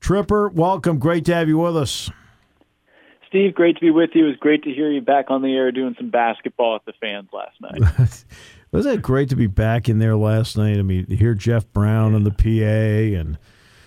Tripper, welcome. Great to have you with us. Steve, great to be with you. It was great to hear you back on the air doing some basketball with the fans last night. Wasn't it great to be back in there last night? I mean, to hear Jeff Brown on the PA and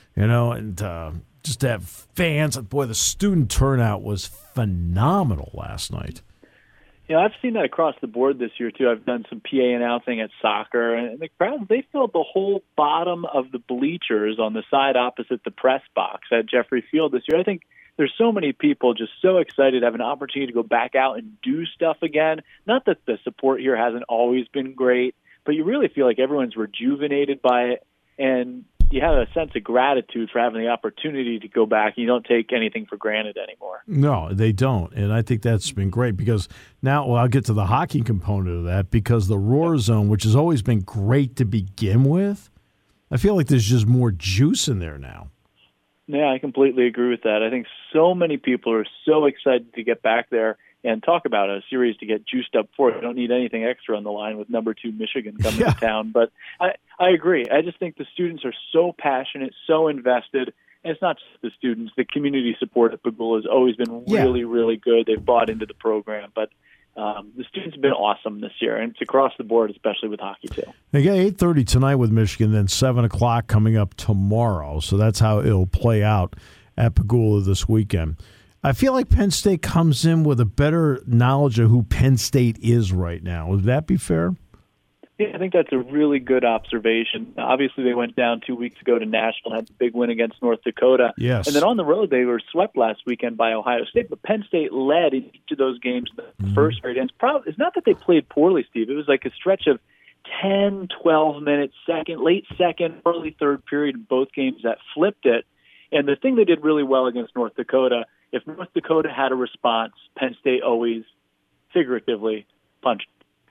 just to have fans. Boy, the student turnout was phenomenal last night. I've seen that across the board this year, too. I've done some PA announcing at soccer, and the crowd, they filled the whole bottom of the bleachers on the side opposite the press box at Jeffrey Field this year. I think there's so many people just so excited to have an opportunity to go back out and do stuff again. Not that the support here hasn't always been great, but you really feel like everyone's rejuvenated by it, and you have a sense of gratitude for having the opportunity to go back. You don't take anything for granted anymore. No, they don't, and I think that's been great because now, I'll get to the hockey component of that because the Roar Zone, which has always been great to begin with, I feel like there's just more juice in there now. Yeah, I completely agree with that. I think so many people are so excited to get back there and talk about a series to get juiced up for. You don't need anything extra on the line with number 2 Michigan coming to town. But I agree. I just think the students are so passionate, so invested. And it's not just the students. The community support at Pegula has always been really, really good. They've bought into the program. But the students have been awesome this year, and it's across the board, especially with hockey, too. They got 8:30 tonight with Michigan, then 7 o'clock coming up tomorrow. So that's how it'll play out at Pegula this weekend. I feel like Penn State comes in with a better knowledge of who Penn State is right now. Would that be fair? Yeah, I think that's a really good observation. Obviously, they went down 2 weeks ago to Nashville and had the big win against North Dakota. Yes. And then on the road, they were swept last weekend by Ohio State, but Penn State led in each of those games in the first period. And it's not that they played poorly, Steve. It was like a stretch of 10, 12 minutes, late second, early third period in both games that flipped it. And the thing they did really well against North Dakota, if North Dakota had a response, Penn State always, figuratively, punched.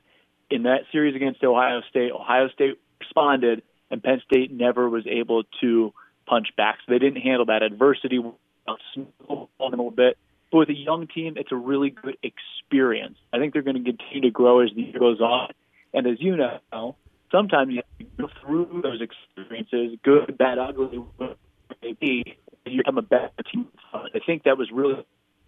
In that series against Ohio State responded, and Penn State never was able to punch back. So they didn't handle that adversity a little bit. But with a young team, it's a really good experience. I think they're going to continue to grow as the year goes on. And as you know, sometimes you have to go through those experiences, good, bad, ugly, maybe, and you become a better team. I think that was really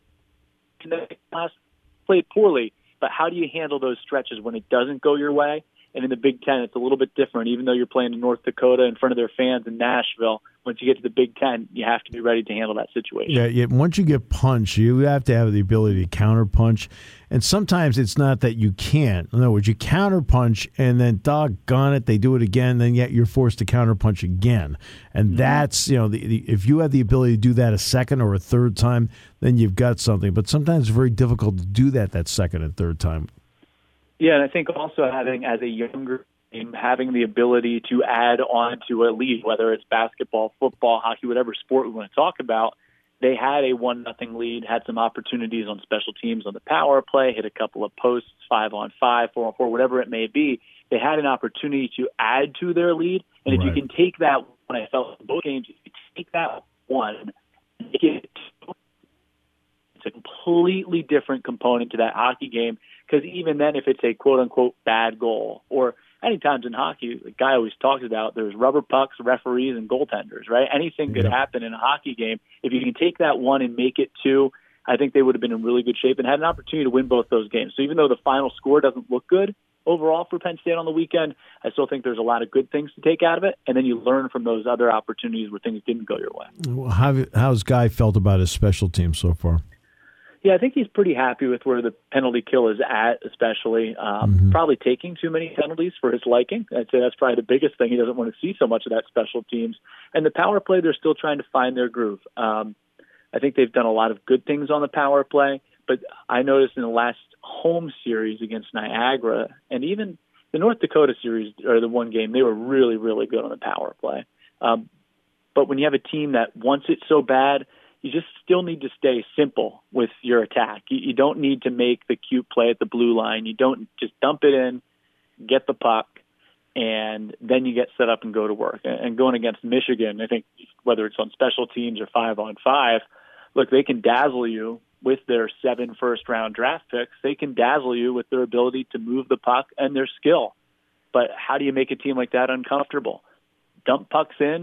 played poorly. But how do you handle those stretches when it doesn't go your way? And in the Big Ten, it's a little bit different. Even though you're playing in North Dakota in front of their fans in Nashville, once you get to the Big Ten, you have to be ready to handle that situation. Yeah, once you get punched, you have to have the ability to counterpunch. And sometimes it's not that you can't. In other words, you counterpunch, and then doggone it, they do it again, then yet you're forced to counterpunch again. And that's, if you have the ability to do that a second or a third time, then you've got something. But sometimes it's very difficult to do that second and third time. Yeah, and I think also having, as a younger team, having the ability to add on to a lead, whether it's basketball, football, hockey, whatever sport we want to talk about, they had a 1-0 lead, had some opportunities on special teams on the power play, hit a couple of posts, 5-on-5, 4-on-4, whatever it may be. They had an opportunity to add to their lead, and if you can take that one, I felt in both games, if you take that one, make it two, it's a completely different component to that hockey game. Because even then, if it's a quote-unquote bad goal, or any times in hockey, the guy always talks about there's rubber pucks, referees, and goaltenders, right? Anything could happen in a hockey game. If you can take that one and make it two, I think they would have been in really good shape and had an opportunity to win both those games. So even though the final score doesn't look good overall for Penn State on the weekend, I still think there's a lot of good things to take out of it, and then you learn from those other opportunities where things didn't go your way. How's Guy felt about his special team so far? Yeah, I think he's pretty happy with where the penalty kill is at, especially. Probably taking too many penalties for his liking. I'd say that's probably the biggest thing. He doesn't want to see so much of that special teams. And the power play, they're still trying to find their groove. I think they've done a lot of good things on the power play, but I noticed in the last home series against Niagara, and even the North Dakota series, or the one game, they were really, really good on the power play. But when you have a team that wants it so bad, you just still need to stay simple with your attack. You don't need to make the cute play at the blue line. You don't just dump it in, get the puck, and then you get set up and go to work. And going against Michigan, I think whether it's on special teams or 5-on-5, look, they can dazzle you with their 7 first-round draft picks. They can dazzle you with their ability to move the puck and their skill. But how do you make a team like that uncomfortable? Dump pucks in,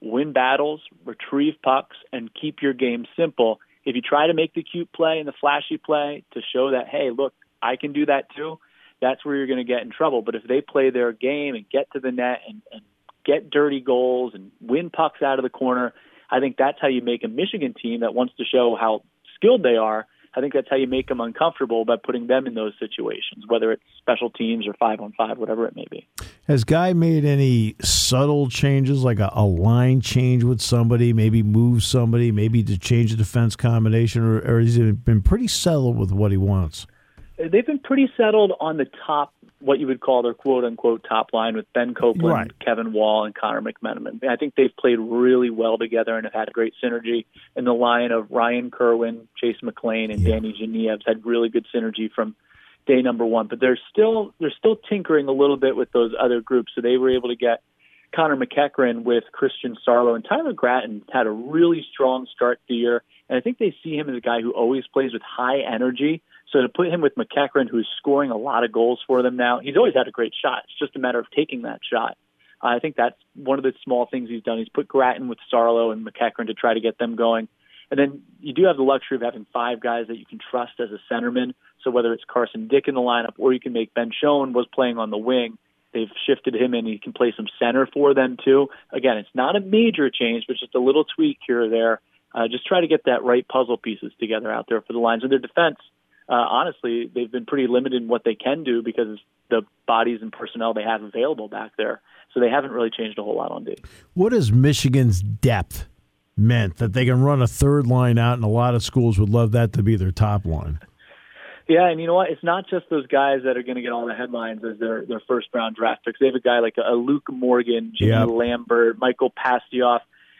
win battles, retrieve pucks, and keep your game simple. If you try to make the cute play and the flashy play to show that, hey, look, I can do that too, that's where you're going to get in trouble. But if they play their game and get to the net and get dirty goals and win pucks out of the corner, I think that's how you make a Michigan team that wants to show how skilled they are. I think that's how you make them uncomfortable by putting them in those situations, whether it's special teams or 5-on-5, whatever it may be. Has Guy made any subtle changes, like a line change with somebody, maybe move somebody, maybe to change the defense combination, or has he been pretty settled with what he wants? They've been pretty settled on the top, what you would call their quote-unquote top line with Ben Copeland, right, Kevin Wall, and Connor McMenamin. I think they've played really well together and have had great synergy. In the line of Ryan Kerwin, Chase McLean, and Danny Geniev's had really good synergy from day number one. But they're still tinkering a little bit with those other groups. So they were able to get Connor McEachran with Christian Sarlo, and Tyler Gratton had a really strong start to the year. And I think they see him as a guy who always plays with high energy. So to put him with McEachran, who's scoring a lot of goals for them now, he's always had a great shot. It's just a matter of taking that shot. I think that's one of the small things he's done. He's put Gratton with Sarlo and McEachran to try to get them going. And then you do have the luxury of having 5 guys that you can trust as a centerman. So whether it's Carson Dick in the lineup or you can make Ben Schoen was playing on the wing, they've shifted him and he can play some center for them too. Again, it's not a major change, but just a little tweak here or there. Just try to get that right puzzle pieces together out there for the lines. And their defense, honestly, they've been pretty limited in what they can do because of the bodies and personnel they have available back there. So they haven't really changed a whole lot on D. What has Michigan's depth meant that they can run a third line out, and a lot of schools would love that to be their top line? Yeah, and you know what? It's not just those guys that are going to get all the headlines as their first-round draft picks. They have a guy like a Luke Morgan, Jimmy Lambert, Michael Pastioff.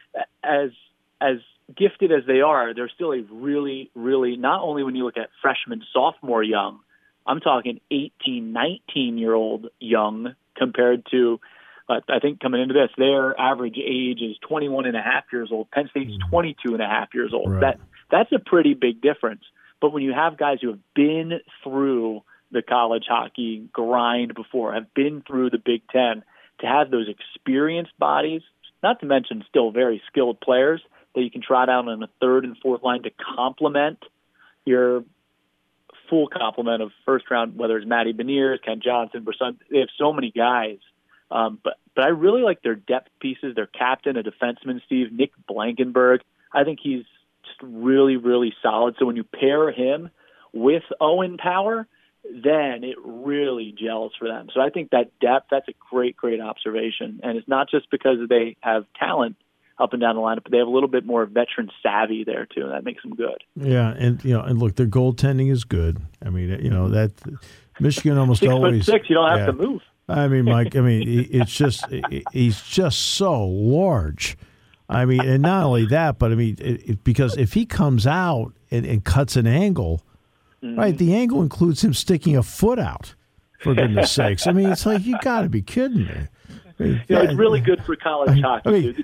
As gifted as they are, they're still a really, really, not only when you look at freshman, sophomore young, I'm talking 18, 19-year-old young compared to, I think coming into this, their average age is 21 and a half years old. Penn State's 22 and a half years old. Right. That's a pretty big difference. But when you have guys who have been through the college hockey grind before, have been through the Big Ten, to have those experienced bodies, not to mention still very skilled players, that you can trot out on a third and fourth line to complement your full complement of first round, whether it's Matty Beniers, Ken Johnson, Brisson. They have so many guys. But I really like their depth pieces. Their captain, a defenseman, Nick Blankenberg. I think he's just really, really solid. So when you pair him with Owen Power, then it really gels for them. So I think that depth, that's a great, great observation. And it's not just because they have talent up and down the lineup, but they have a little bit more veteran savvy there too, and that makes them good. Yeah, and and look, their goaltending is good. I mean, that Michigan almost 6'6", you don't have to move. I mean, Mike, it's just he's just so large. I mean, and not only that, but I mean, because if he comes out and cuts an angle, right, the angle includes him sticking a foot out. For goodness sakes, I mean, it's like you got to be kidding me. It's really good for college hockey.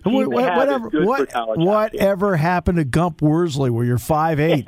Whatever happened to Gump Worsley where you're 5'8"?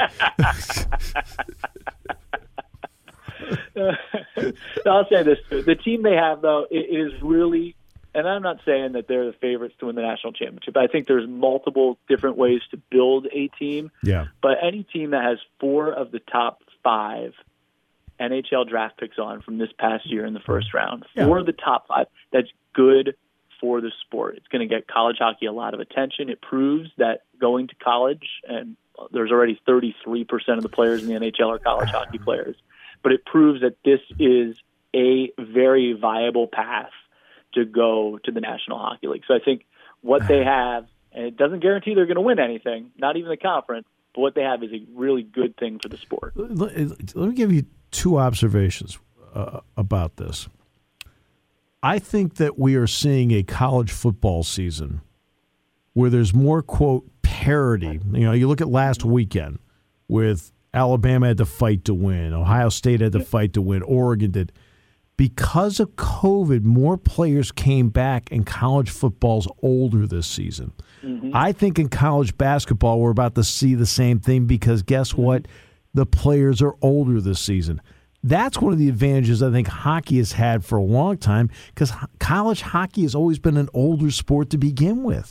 I'll say this. The team they have, though, it is really, and I'm not saying that they're the favorites to win the national championship. I think there's multiple different ways to build a team. Yeah. But any team that has 4 of the top 5 NHL draft picks on from this past year in the first round, 4 of the top 5, that's good for the sport. It's going to get college hockey a lot of attention. It proves that going to college, and there's already 33% of the players in the NHL are college hockey players, but it proves that this is a very viable path to go to the National Hockey League. So I think what they have, and it doesn't guarantee they're going to win anything, not even the conference, but what they have is a really good thing for the sport. Let me give you 2 observations about this. I think that we are seeing a college football season where there's more, quote, parity. You look at last weekend with Alabama had to fight to win, Ohio State had to fight to win, Oregon did. Because of COVID, more players came back, and college football's older this season. Mm-hmm. I think in college basketball we're about to see the same thing because guess what? The players are older this season. That's one of the advantages I think hockey has had for a long time because college hockey has always been an older sport to begin with.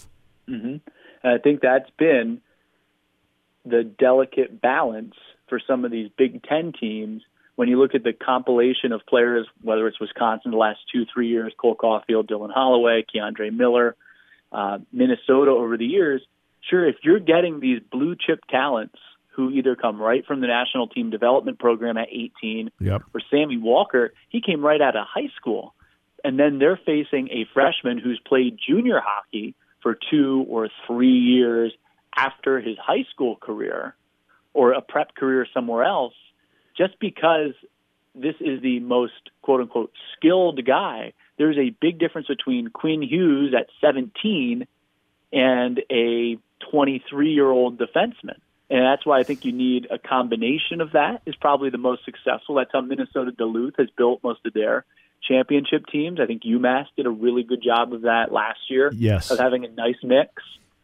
Mm-hmm. And I think that's been the delicate balance for some of these Big Ten teams. When you look at the compilation of players, whether it's Wisconsin the last 2-3 years, Cole Caulfield, Dylan Holloway, Keandre Miller, Minnesota over the years, sure, if you're getting these blue chip talents who either come right from the national team development program at 18, or Sammy Walker, he came right out of high school. And then they're facing a freshman who's played junior hockey for 2 or 3 years after his high school career or a prep career somewhere else. Just because this is the most, quote-unquote, skilled guy, there's a big difference between Quinn Hughes at 17 and a 23-year-old defenseman. And that's why I think you need a combination of that is probably the most successful. That's how Minnesota Duluth has built most of their championship teams. I think UMass did a really good job of that last year, of having a nice mix.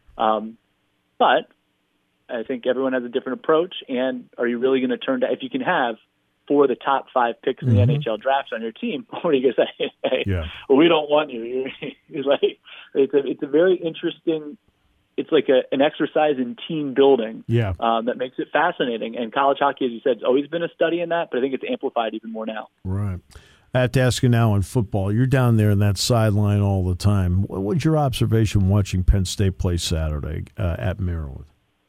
But I think everyone has a different approach. And are you really going to turn to, if you can have 4 of the top 5 picks in the NHL drafts on your team, what are you going to say? Hey, well, we don't want you. It's like, it's a very interesting, it's like an exercise in team building that makes it fascinating. And college hockey, as you said, has always been a study in that, but I think it's amplified even more now. Right. I have to ask you now on football. You're down there in that sideline all the time. What's your observation watching Penn State play Saturday at Maryland?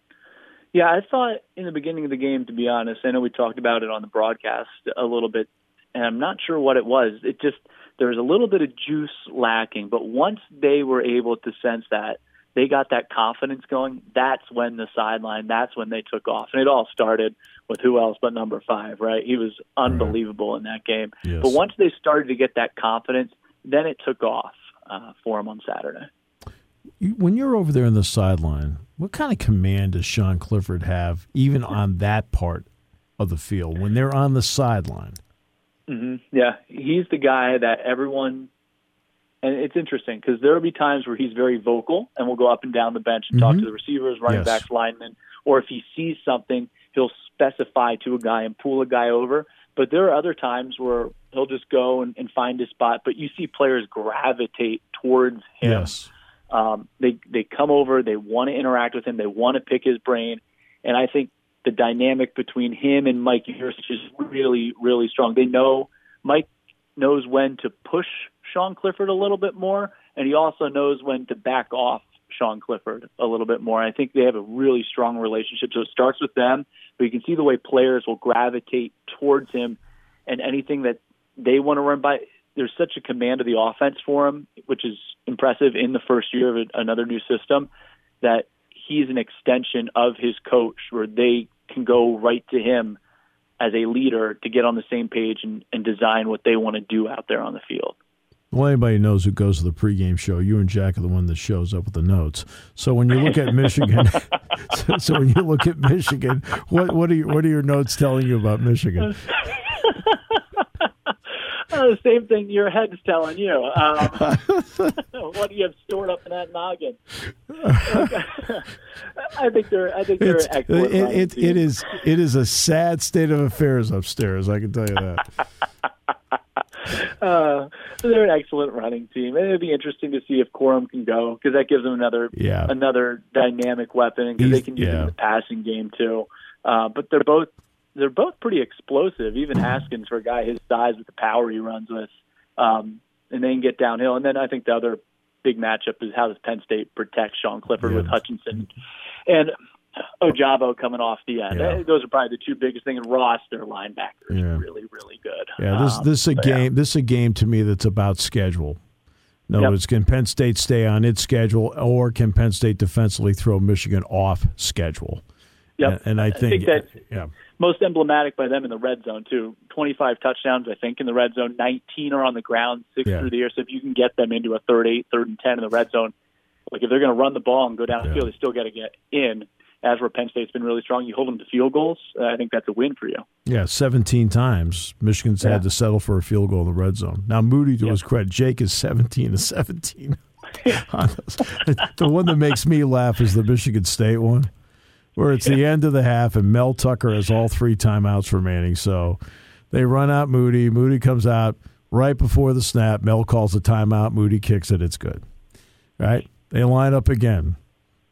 Yeah, I thought in the beginning of the game, to be honest, I know we talked about it on the broadcast a little bit, and I'm not sure what it was. It just, there was a little bit of juice lacking, but once they were able to sense that, they got that confidence going, that's when the sideline, that's when they took off. And it all started with who else but number 5, right? He was unbelievable in that game. Yes. But once they started to get that confidence, then it took off for him on Saturday. When you're over there in the sideline, what kind of command does Sean Clifford have, even on that part of the field, when they're on the sideline? Mm-hmm. Yeah, he's the guy that everyone, and it's interesting because there will be times where he's very vocal and will go up and down the bench and talk to the receivers, running backs, linemen, or if he sees something, he'll specify to a guy and pull a guy over. But there are other times where he'll just go and find his spot, but you see players gravitate towards him. Yes. They come over, they want to interact with him, they want to pick his brain, and I think the dynamic between him and Mike Yurcich is really, really strong. They know Mike knows when to push Sean Clifford a little bit more, and he also knows when to back off Sean Clifford a little bit more. I think they have a really strong relationship. So it starts with them, but you can see the way players will gravitate towards him, and anything that they want to run by, there's such a command of the offense for him, which is impressive in the first year of another new system, that he's an extension of his coach where they can go right to him as a leader to get on the same page and design what they want to do out there on the field. Well, anybody knows who goes to the pregame show. You and Jack are the one that shows up with the notes. So when you look at Michigan, so when you look at Michigan, what are your notes telling you about Michigan? The same thing your head's telling you. What do you have stored up in that noggin? I think they're excellent. It is a sad state of affairs upstairs. I can tell you that. They're an excellent running team, and it'd be interesting to see if Corum can go because that gives them another dynamic weapon, because they can use it in the passing game too. But they're both pretty explosive. Even Haskins, for a guy his size with the power he runs with, and they can get downhill. And then I think the other big matchup is how does Penn State protect Sean Clifford with Hutchinson and Ojabo coming off the end. Those are probably the two biggest things. And Ross, their linebacker, is really, really good. Yeah, this is a game to me that's about schedule. In other words, can Penn State stay on its schedule, or can Penn State defensively throw Michigan off schedule? Yep. And I think that's most emblematic by them in the red zone, too. 25 touchdowns, I think, in the red zone. 19 are on the ground, 6 through the air. So if you can get them into a 3rd, 8, 3rd and 10 in the red zone, like if they're going to run the ball and go down the field, they still got to get in. As where Penn State's been really strong, you hold them to field goals. I think that's a win for you. Yeah, 17 times Michigan's had to settle for a field goal in the red zone. Now, Moody, to his credit, Jake is 17-17. The one that makes me laugh is the Michigan State one, where it's the end of the half and Mel Tucker has all 3 timeouts remaining. So they run out Moody. Moody comes out right before the snap. Mel calls a timeout. Moody kicks it. It's good. Right? They line up again.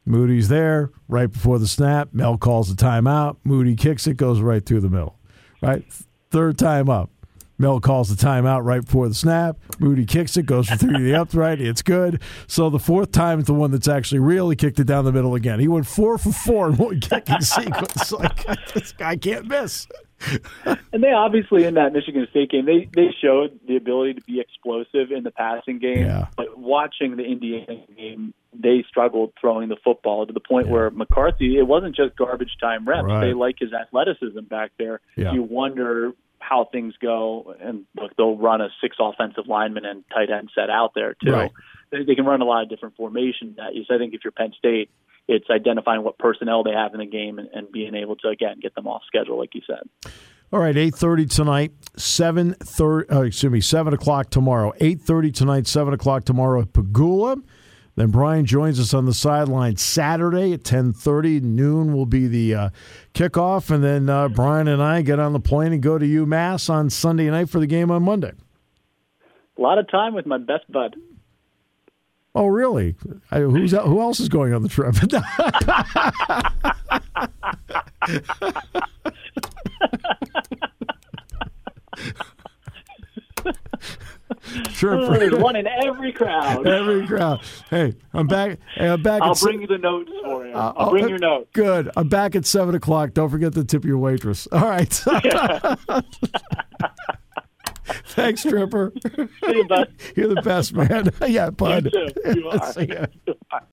Moody's there right before the snap. Mel calls the timeout. Moody kicks it, goes right through the middle. Right? Third time up. Mel calls the timeout right before the snap. Moody kicks it, goes through the upright. It's good. So the fourth time is the one that's actually real. He kicked it down the middle again. He went 4 for 4 in one kicking sequence. Like, this guy can't miss. And they obviously, in that Michigan State game, they showed the ability to be explosive in the passing game. Yeah. But watching the Indiana game, they struggled throwing the football to the point where McCarthy, it wasn't just garbage time reps. Right. They like his athleticism back there. Yeah. You wonder how things go. And look, they'll run a 6 offensive lineman and tight end set out there, too. Right. They can run a lot of different formations. So I think if you're Penn State, it's identifying what personnel they have in the game and being able to, again, get them off schedule, like you said. All right, 8:30 tonight, 7 o'clock tomorrow. 8:30 tonight, 7 o'clock tomorrow at Pagula. Then Brian joins us on the sideline Saturday at 10:30. Noon will be the kickoff. And then Brian and I get on the plane and go to UMass on Sunday night for the game on Monday. A lot of time with my best bud. Oh, really? Who else is going on the trip? Sure. There's one in every crowd. Every crowd. Hey, I'm back. I'll bring you the notes for you. I'll bring your notes. Good. I'm back at 7 o'clock. Don't forget to tip your waitress. All right. Thanks, Tripper. See you, bud. You're the best, man. Yeah, bud. You too. You are. See ya.